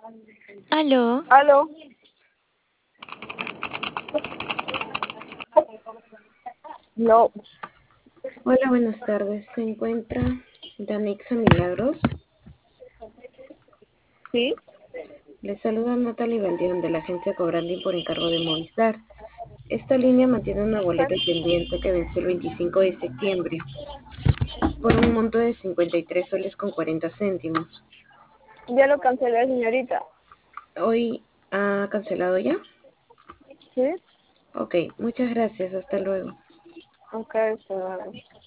Aló, ¿Aló? No. Hola, buenas tardes. ¿Se encuentra Danixa Milagros? ¿Sí? Le saluda Natalie Valdión de la agencia Cobranding por encargo de Movistar. Esta línea mantiene una boleta pendiente que venció el 25 de septiembre por un monto de 53 soles con 40 céntimos. Ya lo cancelé, señorita. ¿Hoy ha cancelado ya? ¿Sí? Ok, muchas gracias. Hasta luego. Ok, se va.